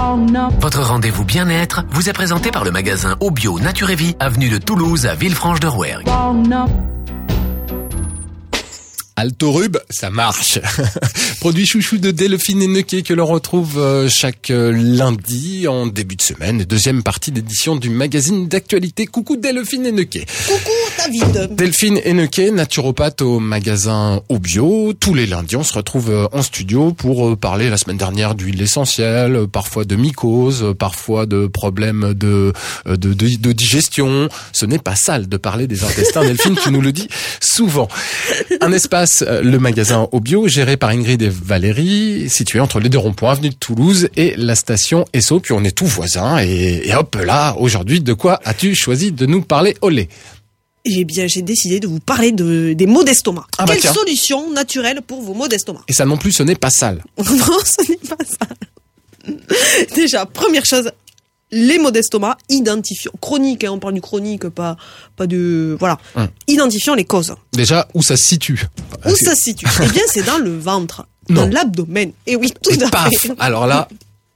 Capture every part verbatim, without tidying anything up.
Votre rendez-vous bien-être vous est présenté par le magasin Obio Nature et Vie, avenue de Toulouse à Villefranche-de-Rouergue. Altorub, ça marche. Produit chouchou de Delphine et Neuquet que l'on retrouve chaque lundi en début de semaine, deuxième partie d'édition du magazine d'actualité. Coucou Delphine et Neuquet. Coucou David. Delphine et Neuquet, naturopathe au magasin Obio. Tous les lundis, on se retrouve en studio pour parler la semaine dernière d'huile essentielle, parfois de mycose, parfois de problèmes de, de, de, de digestion. Ce n'est pas sale de parler des intestins, Delphine, tu nous le dis souvent. Un espace le magasin Obio, géré par Ingrid et Valérie, situé entre les deux ronds-points, avenue de Toulouse et la station Esso. Puis on est tous voisins et, et hop là, aujourd'hui, de quoi as-tu choisi de nous parler, Olé? Eh bien, j'ai décidé de vous parler de, des maux d'estomac. Ah bah Quelle tiens. solution naturelle pour vos maux d'estomac? Et ça non plus, ce n'est pas sale. Non, ce n'est pas ça. Déjà, première chose, les maux d'estomac, identifions. Chronique, hein, on parle du chronique, pas, pas de, voilà. Hum. Identifions les causes. Déjà, où ça se situe? Où ça se situe? Eh bien, c'est dans le ventre. Non. Dans l'abdomen. Et oui, tout Et à paf. fait. Alors là.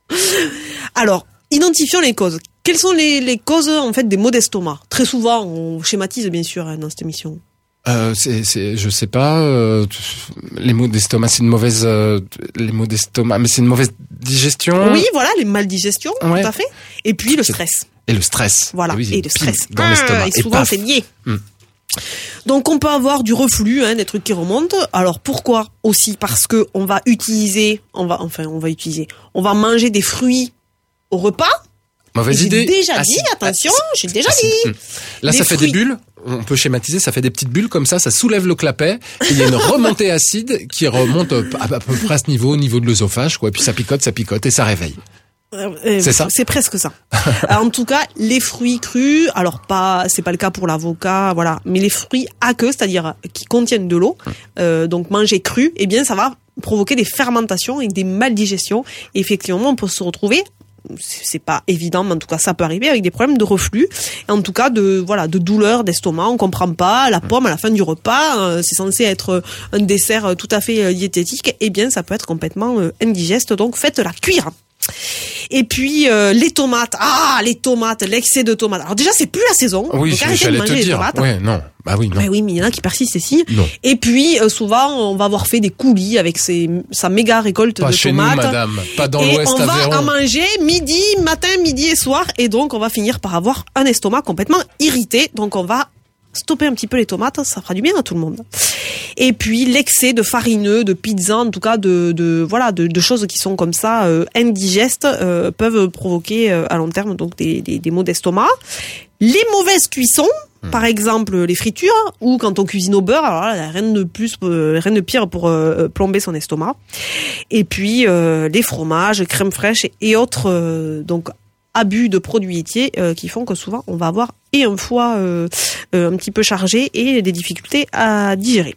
Alors, identifions les causes. Quelles sont les, les causes, en fait, des maux d'estomac? Très souvent, on schématise, bien sûr, hein, dans cette émission. Euh, c'est, c'est, je sais pas. Euh, les maux d'estomac, c'est une mauvaise. Euh, les maux d'estomac, mais c'est une mauvaise digestion. Oui, voilà, les maldigestions, ouais. tout à fait. Et puis le stress. Et le stress. Voilà. Et, oui, et le stress dans l'estomac. Et souvent, c'est lié. Hum. Donc, on peut avoir du reflux, hein, des trucs qui remontent. Alors, pourquoi aussi? Parce que on va utiliser, on va, enfin, on va utiliser, on va manger des fruits au repas. Mauvaise et idée. J'ai déjà acide, dit, attention, acide, j'ai déjà acide. dit. Là, les ça fait fruits. des bulles. On peut schématiser, ça fait des petites bulles comme ça, ça soulève le clapet. Et il y a une remontée acide qui remonte à, à peu près à ce niveau, au niveau de l'œsophage, quoi. Et puis ça picote, ça picote et ça réveille. Euh, c'est ça. C'est presque ça. En tout cas, les fruits crus, alors pas, c'est pas le cas pour l'avocat, voilà, mais les fruits aqueux, c'est-à-dire qui contiennent de l'eau, euh, donc manger cru, eh bien, ça va provoquer des fermentations et des maldigestions. Et effectivement, on peut se retrouver, c'est pas évident, mais en tout cas, ça peut arriver avec des problèmes de reflux, et en tout cas de voilà, de douleurs d'estomac. On comprend pas la pomme à la fin du repas, euh, c'est censé être un dessert tout à fait euh, diététique. Eh bien, ça peut être complètement euh, indigeste. Donc, faites-la cuire. Et puis euh, les tomates, ah les tomates, l'excès de tomates. Alors déjà c'est plus la saison. Oui, donc arrêtez de j'allais manger te les dire. tomates. Ouais, non, bah oui, non. Mais oui, mais il y en a qui persistent ici. Non. Et puis euh, souvent on va avoir fait des coulis avec ses, sa méga récolte pas de chez tomates. Nous, madame, pas dans et l'Ouest on va Aveyron. en manger midi, matin, midi et soir, et donc on va finir par avoir un estomac complètement irrité. Donc on va stopper un petit peu les tomates, ça fera du bien à tout le monde. Et puis l'excès de farineux, de pizza, en tout cas de, de voilà de, de choses qui sont comme ça euh, indigestes euh, peuvent provoquer euh, à long terme donc des, des, des maux d'estomac. Les mauvaises cuissons, mmh. par exemple les fritures ou quand on cuisine au beurre, alors là, rien de plus, euh, rien de pire pour euh, plomber son estomac. Et puis euh, les fromages, crème fraîche et, et autres euh, donc abus de produits laitiers euh, qui font que souvent on va avoir et un foie euh, euh, un petit peu chargé et des difficultés à digérer.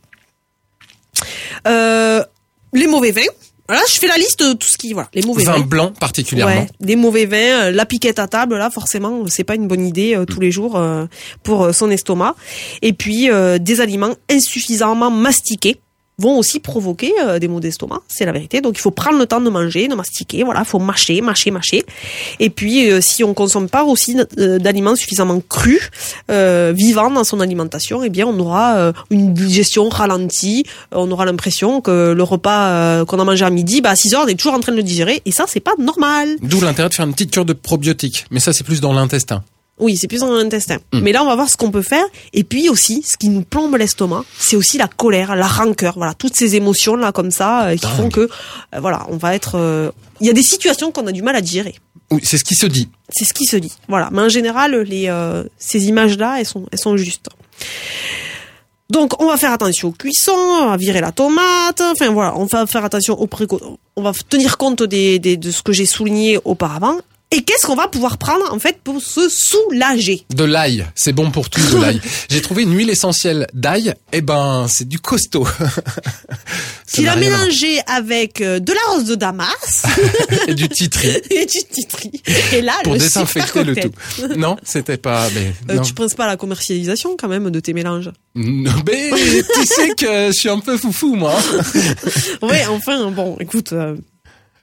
Euh, les mauvais vins. Voilà, je fais la liste de tout ce qui, voilà, les mauvais vin vins. Vin blanc particulièrement. Ouais, des mauvais vins, la piquette à table, là, forcément, c'est pas une bonne idée euh, tous les jours euh, pour euh, son estomac. Et puis euh, des aliments insuffisamment mastiqués vont aussi provoquer euh, des maux d'estomac, c'est la vérité. Donc il faut prendre le temps de manger, de mastiquer, voilà, faut mâcher, mâcher, mâcher. Et puis euh, si on consomme pas aussi euh, d'aliments suffisamment crus, euh, vivants dans son alimentation, eh bien on aura euh, une digestion ralentie, on aura l'impression que le repas euh, qu'on a mangé à midi, bah à six heures on est toujours en train de le digérer, et ça c'est pas normal. D'où l'intérêt de faire une petite cure de probiotiques, mais ça c'est plus dans l'intestin. Oui, c'est plus dans l'intestin. Mmh. Mais là, on va voir ce qu'on peut faire. Et puis aussi, ce qui nous plombe l'estomac, c'est aussi la colère, la rancœur, voilà, toutes ces émotions là comme ça euh, qui Dingue. font que, euh, voilà, on va être. Euh... Il y a des situations qu'on a du mal à digérer. Oui, c'est ce qui se dit. C'est ce qui se dit. Voilà. Mais en général, les euh, ces images-là, elles sont, elles sont justes. Donc, on va faire attention aux cuissons, on va virer la tomate. Enfin voilà, on va faire attention aux préco... On va tenir compte des, des de ce que j'ai souligné auparavant. Et qu'est-ce qu'on va pouvoir prendre, en fait, pour se soulager? De l'ail, c'est bon pour tout, de l'ail. J'ai trouvé une huile essentielle d'ail, eh ben, c'est du costaud. Tu l'as mélangé avec de la rose de Damas. Et du titri. Et du titri. Et là, pour le désinfecter le tout. Non, c'était pas... Mais, euh, non. tu penses pas à la commercialisation, quand même, de tes mélanges? Non, mais tu sais que je suis un peu foufou, moi. Ouais, enfin, bon, écoute... Euh...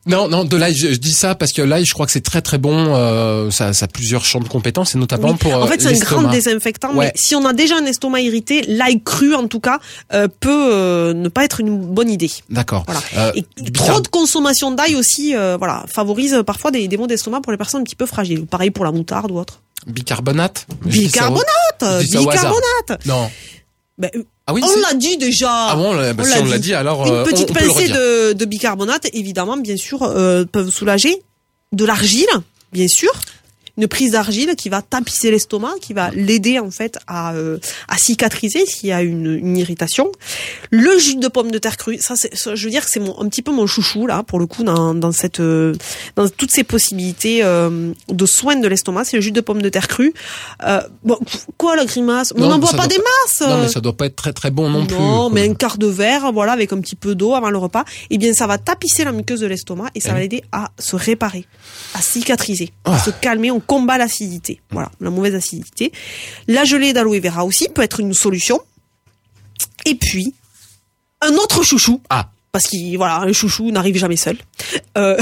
Non, non, de l'ail, je, je dis ça parce que l'ail, je crois que c'est très très bon. Euh, ça, ça a plusieurs champs de compétences, et notamment Oui. pour. En fait, c'est un l'estomac. grand désinfectant. Ouais. Mais si on a déjà un estomac irrité, l'ail cru, en tout cas, euh, peut euh, ne pas être une bonne idée. D'accord. Voilà. Euh, Et du trop bicarb- de consommation d'ail aussi, euh, voilà, favorise parfois des, des maux d'estomac pour les personnes un petit peu fragiles. Pareil pour la moutarde ou autre. Bicarbonate. Je dis ça au- Bicarbonate, je dis ça au hasard. bicarbonate. Non. Ben, euh, Ah oui. on c'est- l'a dit déjà. Ah bon, là, bah, On si l'a on l'a dit. dit, alors Une euh, petite on, on peut le pincée redire. de, de bicarbonate, évidemment, bien sûr, euh, peuvent soulager. De l'argile, bien sûr. Une prise d'argile qui va tapisser l'estomac, qui va l'aider en fait à, euh, à cicatriser s'il y a une, une irritation. Le jus de pomme de terre crue, ça, c'est, ça, je veux dire que c'est mon, un petit peu mon chouchou là pour le coup dans, dans cette, euh, dans toutes ces possibilités euh, de soins de l'estomac, c'est le jus de pomme de terre crue. Euh, bon, quoi la grimace? On Non, n'en mais boit ça pas doit des pas- masses. Non, mais ça doit pas être très très bon non, plus. Non, quoi. mais un quart de verre, voilà, avec un petit peu d'eau avant le repas, eh bien, ça va tapisser la muqueuse de l'estomac et ça Eh va oui. l'aider à se réparer, à cicatriser, Ah. à se calmer. On combat l'acidité. Voilà, la mauvaise acidité. La gelée d'aloe vera aussi peut être une solution. Et puis, un autre chouchou. Ah. Parce qu'il, voilà, un chouchou n'arrive jamais seul. Euh...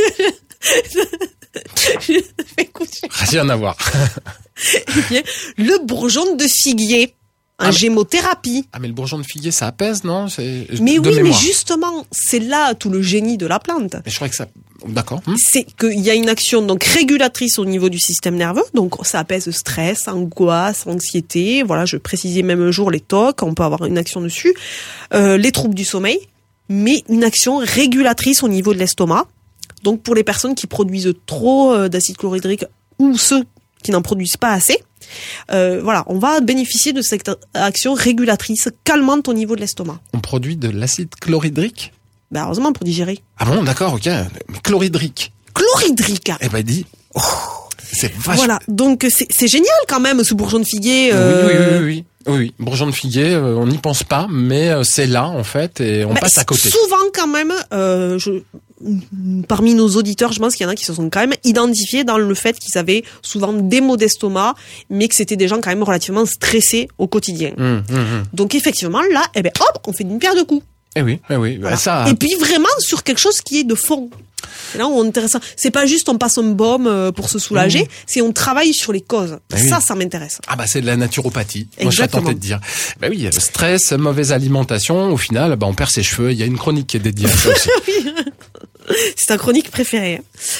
Écoute, Rien à voir. eh bien, le bourgeon de figuier. Un Ah, mais- gémothérapie. Ah mais le bourgeon de figuier, ça apaise, non? C'est Mais de oui, mais mémoire. justement, c'est là tout le génie de la plante. Mais je crois que ça. D'accord. Hmm. C'est qu'il y a une action donc régulatrice au niveau du système nerveux, donc ça apaise stress, angoisse, anxiété. Voilà, je précisais même un jour les tocs, on peut avoir une action dessus, euh, les troubles du sommeil, mais une action régulatrice au niveau de l'estomac. Donc pour les personnes qui produisent trop euh, d'acide chlorhydrique ou ceux qui n'en produisent pas assez, euh, voilà, on va bénéficier de cette action régulatrice calmante au niveau de l'estomac. On produit de l'acide chlorhydrique. Ben heureusement pour digérer. Ah bon, d'accord, ok. Mais chlorhydrique. Chlorhydrique. Eh ben dis. Oh, c'est vachement. Voilà, donc c'est c'est génial quand même ce bourgeon de figuier. euh, Oui, oui, oui, oui, oui. Oui, oui. Bourgeon de figuier, euh, on n'y pense pas, mais euh, c'est là en fait, et on bah, passe à côté. Souvent quand même, euh, je, parmi nos auditeurs, je pense qu'il y en a qui se sont quand même identifiés dans le fait qu'ils avaient souvent des maux d'estomac, mais que c'était des gens quand même relativement stressés au quotidien. Hum, hum, hum. Donc effectivement, là, eh ben hop, on fait d'une pierre deux coups. Eh oui, eh oui. Voilà. Bah, ça. Et puis vraiment sur quelque chose qui est de fond. C'est là où on est intéressant. C'est pas juste on passe un baume euh, pour se soulager, Mmh. c'est on travaille sur les causes. Ah oui. Ça, ça m'intéresse. Ah bah c'est de la naturopathie. Moi je serais Exactement. tenté de dire. Bah oui, stress, mauvaise alimentation, au final, bah on perd ses cheveux. Il y a une chronique qui est dédiée à ça aussi. C'est ta chronique préférée.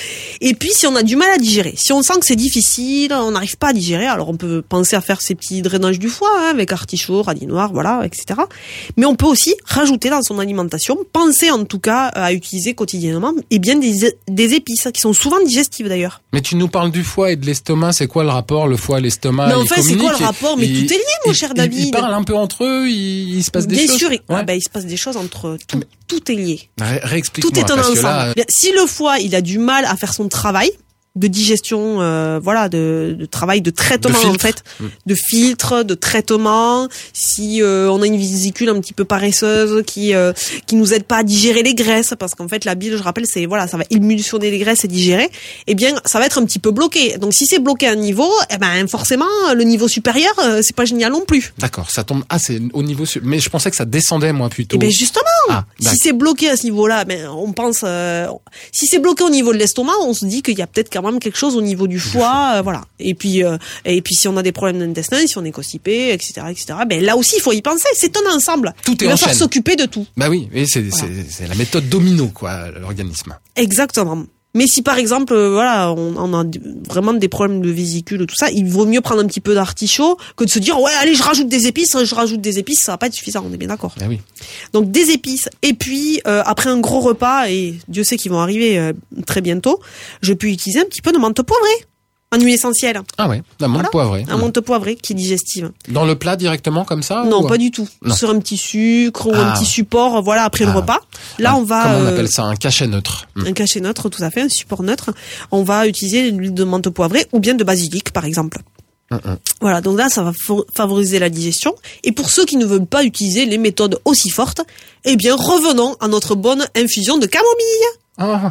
Et puis, si on a du mal à digérer, si on sent que c'est difficile, on n'arrive pas à digérer, alors on peut penser à faire ces petits drainages du foie, hein, avec artichaut, radis noir, voilà, et cetera. Mais on peut aussi rajouter dans son alimentation, penser en tout cas à utiliser quotidiennement, et bien des, des épices, qui sont souvent digestives d'ailleurs. Mais tu nous parles du foie et de l'estomac, c'est quoi le rapport, le foie, l'estomac? Mais ils enfin, c'est quoi le communiquent et- rapport? Mais ils- tout est lié, mon ils- cher ils- David. Ils parlent un peu entre eux, il, il se passe des Bien choses. sûr, il, Ouais. ah ben, il se passe des choses entre tout, tout est lié. Ré- Tout Réexplique-moi. est un parce que ensemble. là, Bien, si le foie, il a du mal à faire son travail de digestion, euh, voilà, de, de travail de traitement De en filtre. fait, Mm. de filtre, de traitement. Si euh, on a une vésicule un petit peu paresseuse qui euh, qui nous aide pas à digérer les graisses, parce qu'en fait la bile, je rappelle, c'est voilà, ça va émulsionner les graisses et digérer. Eh bien, ça va être un petit peu bloqué. Donc si c'est bloqué à un niveau, eh ben forcément le niveau supérieur, euh, c'est pas génial non plus. d'accord, ça tombe. Ah, c'est au niveau. su- Mais je pensais que ça descendait moi plutôt. Eh ben justement, Ah, si d'accord. c'est bloqué à ce niveau-là, ben on pense, euh, si c'est bloqué au niveau de l'estomac, on se dit qu'il y a peut-être quand même quelque chose au niveau du foie, euh, voilà. Et puis, euh, et puis si on a des problèmes d'intestin, si on est constipé, et cetera, et cetera. Ben là aussi, il faut y penser. C'est un ensemble. Tout est Il en va falloir chaîne. s'occuper de tout. Bah oui, oui, c'est Voilà. c'est c'est la méthode domino quoi, l'organisme. Exactement. Mais si par exemple, euh, voilà, on, on a d- vraiment des problèmes de vésicule ou tout ça, il vaut mieux prendre un petit peu d'artichaut que de se dire ouais, allez, je rajoute des épices, je rajoute des épices, ça va pas être suffisant. On est bien d'accord. Ah oui. Donc des épices. Et puis euh, après un gros repas, et Dieu sait qu'ils vont arriver euh, très bientôt, je peux utiliser un petit peu de menthe poivrée en huile essentielle. Ah ouais, la menthe Voilà. poivrée. Un menthe poivrée qui est digestive. Dans le plat directement comme ça Non, ou- pas du tout. Non. Sur un petit sucre ou un Ah. petit support, voilà, après Ah. le repas. Là, Ah, on va Comment on euh, appelle ça, un cachet neutre. Hmm. un cachet neutre, tout à fait, un support neutre. On va utiliser l'huile de menthe poivrée ou bien de basilic, par exemple. Hum, hum. Voilà, donc là, ça va fa- favoriser la digestion. Et pour ceux qui ne veulent pas utiliser les méthodes aussi fortes, eh bien, revenons à notre bonne infusion de camomille. Ah.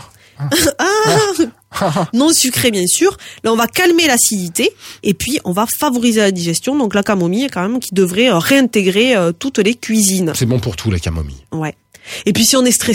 Ah, non sucré bien sûr. Là, on va calmer l'acidité et puis on va favoriser la digestion. Donc la camomille, quand même, qui devrait euh, réintégrer euh, toutes les cuisines. C'est bon pour tout la camomille. Ouais. Et puis si on est stressé,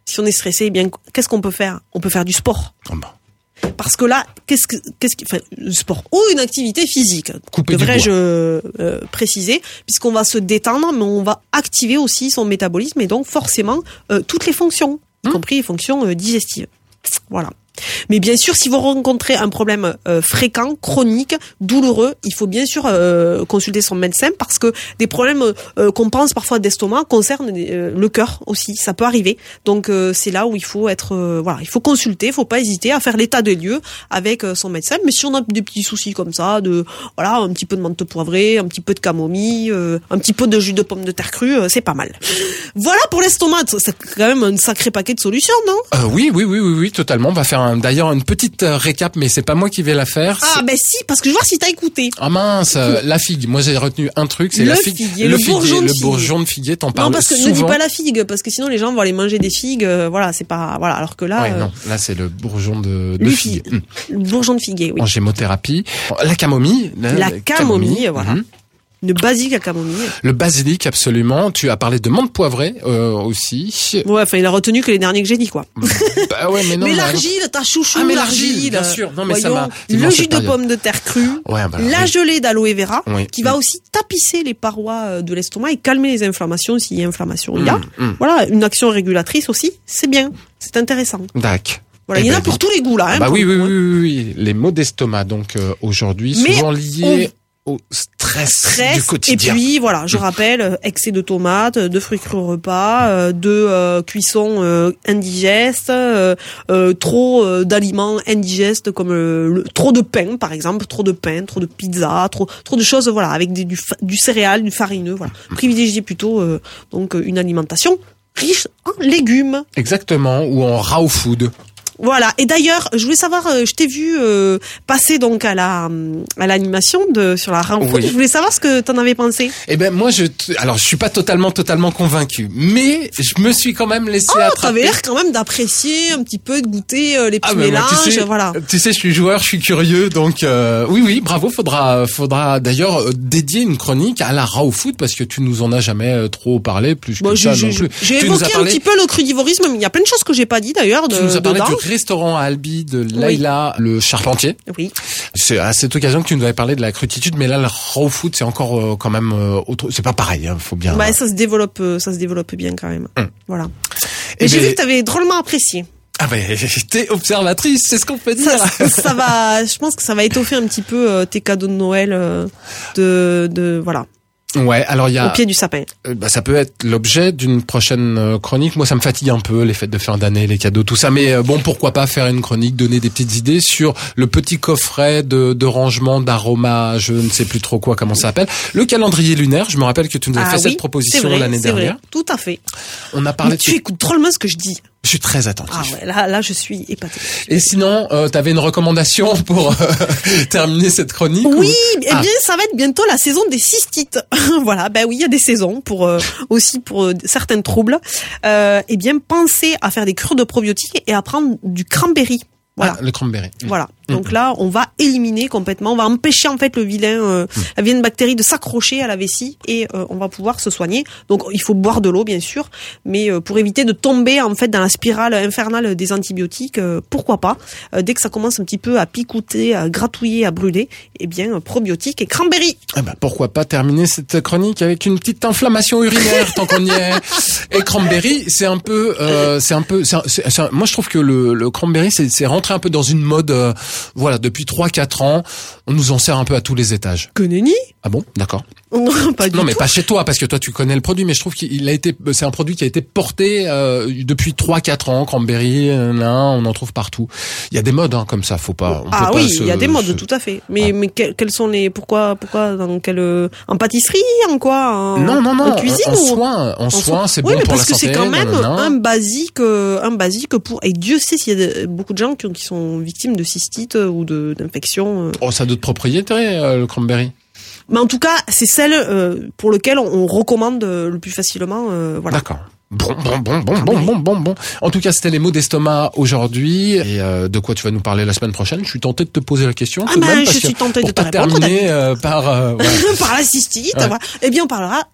si on est stressé, eh bien, qu'est-ce qu'on peut faire? On peut faire du sport. Oh ben. Parce que là, qu'est-ce que, qu'est-ce qui, enfin, le sport ou une activité physique, Couper du devrais-je euh, préciser, puisqu'on va se détendre, mais on va activer aussi son métabolisme et donc forcément euh, toutes les fonctions, y compris les fonctions euh, digestives. Voilà. Mais bien sûr, si vous rencontrez un problème euh, fréquent, chronique, douloureux, il faut bien sûr euh, consulter son médecin parce que des problèmes euh, qu'on pense parfois d'estomac concernent euh, le cœur aussi. Ça peut arriver. Donc euh, c'est là où il faut être, euh, voilà, il faut consulter, il faut pas hésiter à faire l'état des lieux avec euh, son médecin. Mais si on a des petits soucis comme ça, de voilà, un petit peu de menthe poivrée, un petit peu de camomille, euh, un petit peu de jus de pomme de terre crue, euh, c'est pas mal. Voilà pour l'estomac. C'est quand même un sacré paquet de solutions, non? Euh, oui, oui, oui, oui, oui, totalement. On va faire un, d'ailleurs une petite euh, récap, mais c'est pas moi qui vais la faire. Ah ben si, parce que je vois si t'as écouté. Ah mince, euh, la figue. Moi j'ai retenu un truc, c'est le la figue, figuier, le, le, figuier, bourgeon de le figue. bourgeon de figuier. T'en parles non, parce que souvent. ne dis pas la figue, parce que sinon les gens vont aller manger des figues. Euh, voilà, c'est pas voilà. Alors que là, Ouais, euh, non, là c'est le bourgeon de, de le figue. figue. Le bourgeon de figuier, oui. En gémothérapie, la camomille. La camomille, voilà. Mhm. Une basique à camomille. Le basilic, absolument. Tu as parlé de menthe poivrée euh, aussi. Ouais, enfin, il a retenu que les derniers que j'ai dit, quoi. Bah ouais, mais non. mais mais l'argile, ta chouchou, ah, mais l'argile, l'argile, bien sûr. Non, mais ça voyons, m'a. dis-moi le cette jus de période. pomme de terre crue, Ouais, bah, la oui. gelée d'aloe vera, Oui. qui va aussi tapisser les parois de l'estomac et calmer les inflammations s'il y a inflammation. Il y a. Mm, mm. Voilà, une action régulatrice aussi, c'est bien, c'est intéressant. Dac. Voilà, Eh il y en ben, a pour tous les goûts là. Hein, bah pour oui, le oui, coup, oui, hein. oui, oui. Les maux d'estomac, donc euh, aujourd'hui, Mais souvent liés au stress, Stress, du quotidien. et puis voilà, je rappelle, euh, excès de tomates, de fruits crus au repas, euh, de euh, cuisson euh, indigeste, euh, euh, trop euh, d'aliments indigestes comme euh, le, trop de pain par exemple, trop de pain, trop de pizza, trop trop de choses voilà avec des, du fa- du céréal, du farineux, voilà. Privilégiez plutôt euh, donc une alimentation riche en légumes. Exactement, ou en raw food. Voilà. Et d'ailleurs, je voulais savoir, euh, je t'ai vu euh, passer donc à la à l'animation de sur la rencontre. Oui. Je voulais savoir ce que t'en avais pensé. Eh ben moi je t- alors je suis pas totalement totalement convaincu, mais je me suis quand même laissé Oh, attraper. t'avais l'air quand même d'apprécier un petit peu, de goûter euh, les petits Ah, mais moi, mélanges, tu sais, voilà. tu sais, je suis joueur, je suis curieux, donc euh, oui, oui, bravo. Faudra, faudra d'ailleurs euh, dédier une chronique à la raw food parce que tu nous en as jamais euh, trop parlé, plus Bon, que j'ai ça j'ai- non plus. j'ai Tu nous as évoqué un parlé- petit peu le crudivorisme, mais il y a plein de choses que j'ai pas dit d'ailleurs de, Tu nous as parlé dedans. du restaurant à Albi de Laila le Charpentier. Oui. C'est à cette occasion que tu nous avais parlé de la cruditude, mais là le raw food c'est encore euh, quand même euh, autre. C'est pas pareil, hein, faut bien. Bah, ça se développe, euh, ça se développe bien quand même. Hum. Voilà. Eh Et j'ai ben- vu que t'avais drôlement apprécié. Ah ben t'es observatrice, c'est ce qu'on peut dire. Ça, ça va, je pense que ça va étoffer un petit peu euh, tes cadeaux de Noël euh, de, de, voilà, Ouais, alors il y a. au pied du sapin. Euh, bah, ça peut être l'objet d'une prochaine euh, chronique. Moi, ça me fatigue un peu, les fêtes de fin d'année, les cadeaux, tout ça. Mais euh, bon, pourquoi pas faire une chronique, donner des petites idées sur le petit coffret de, de rangement, d'aromas, je ne sais plus trop quoi, comment ça s'appelle. Le calendrier lunaire, je me rappelle que tu nous as Ah fait oui, cette proposition c'est vrai, l'année c'est vrai. dernière. Tout à fait. On a parlé Mais de... tu écoutes drôlement ce que je dis. Je suis très attentif. Ah ouais, là, là, je suis épatée. Et sinon, euh, t'avais une recommandation pour euh, terminer cette chronique Oui, ou- eh Ah. bien, ça va être bientôt la saison des cystites. Voilà, ben oui, il y a des saisons pour euh, aussi pour euh, certains troubles. Euh, eh bien, pensez à faire des cures de probiotiques et à prendre du cranberry. Voilà. Ah, le cranberry. Voilà. Donc là, on va éliminer complètement, on va empêcher en fait le vilain, euh, la vilaine bactérie de s'accrocher à la vessie et euh, on va pouvoir se soigner. Donc il faut boire de l'eau bien sûr, mais euh, pour éviter de tomber en fait dans la spirale infernale des antibiotiques, euh, pourquoi pas euh, dès que ça commence un petit peu à picoter, à gratouiller, à brûler, eh bien euh, probiotiques et cranberry. Eh ben, pourquoi pas terminer cette chronique avec une petite inflammation urinaire tant qu'on y est. Et cranberry, c'est un peu, euh, c'est un peu, c'est un- c'est- c'est un- moi je trouve que le, le cranberry, c'est, c'est rentré un peu dans une mode, euh, voilà, depuis trois quatre ans, on nous en sert un peu à tous les étages. Que nenni. Ah bon, d'accord. Non, pas du Non, mais tout. pas chez toi, parce que toi tu connais le produit, mais je trouve qu'il a été, c'est un produit qui a été porté euh, depuis trois quatre ans. Cranberry, euh, là, on en trouve partout. Il y a des modes hein, comme ça, faut pas. On Ah peut oui, pas se- il y a des modes, se- tout à fait. Mais Ah. mais que- quels sont les pourquoi pourquoi dans quelle euh, en pâtisserie, en quoi en, Non, non, non. en cuisine en, ou soins, en en soins, c'est oui, bon mais pour parce la que santé. c'est quand même nanana. un basique, euh, un basique pour. Et Dieu sait s'il y a de- beaucoup de gens qui, ont- qui sont victimes de cystite ou de d'infections. euh. Oh, ça a d'autres propriétés, euh, le cranberry. Mais en tout cas, c'est celle euh, pour lequel on, on recommande euh, le plus facilement. euh, voilà. D'accord. Bon, bon, bon, bon, bon, bon, bon, bon. En tout cas, c'était les mots d'estomac aujourd'hui. Et euh, de quoi tu vas nous parler la semaine prochaine? Je suis tenté de te poser la question. Ah tout de ben, même, je parce suis que tentée pour de te pas répondre, terminer euh, par. Euh, ouais. Par la cystite, Ouais. voilà. Eh bien, on parlera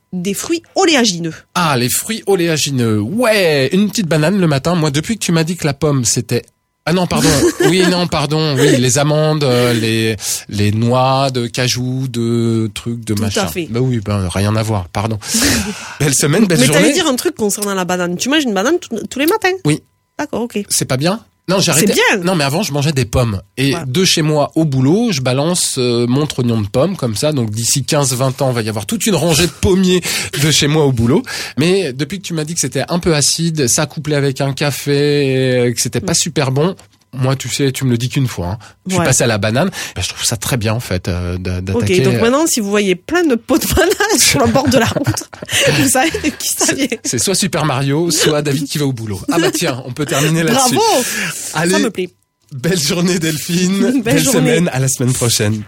des fruits oléagineux. Ah, les fruits oléagineux. Ouais, une petite banane le matin. Moi, depuis que tu m'as dit que la pomme, c'était... Ah non, pardon. Oui, non, pardon. Oui, les amandes, euh, les les noix de cajou, de trucs, de Tout machin. à fait. Bah oui, ben rien à voir. Pardon. Belle semaine, belle Mais journée. t'allais dire un truc concernant la banane. Tu manges une banane tout- tous les matins? Oui. D'accord, ok. C'est pas bien? Non, j'ai arrêté. C'est bien. Non, mais avant, je mangeais des pommes. Et Ouais. de chez moi au boulot, je balance euh, mon trognon de pommes comme ça. Donc d'ici quinze vingt ans, il va y avoir toute une rangée de pommiers de chez moi au boulot. Mais depuis que tu m'as dit que c'était un peu acide, ça couplé avec un café, et que c'était pas super bon. Moi, tu sais, tu me le dis qu'une fois. Hein. Je suis Ouais. passé à la banane. Ben, je trouve ça très bien, en fait, euh, d'a- d'attaquer. Ok, donc maintenant, si vous voyez plein de pots de banane sur le bord de la route, vous savez de qui ça vient. C'est soit Super Mario, soit David qui va au boulot. Ah bah tiens, on peut terminer là-dessus. Bravo! Allez, Ça me plaît. belle journée Delphine, Belle belle journée. semaine, à la semaine prochaine.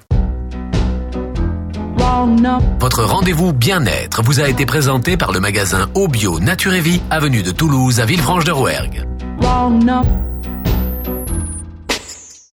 Votre rendez-vous bien-être vous a été présenté par le magasin Au Bio Nature et Vie, avenue de Toulouse à Villefranche-de-Rouergue. Walnut.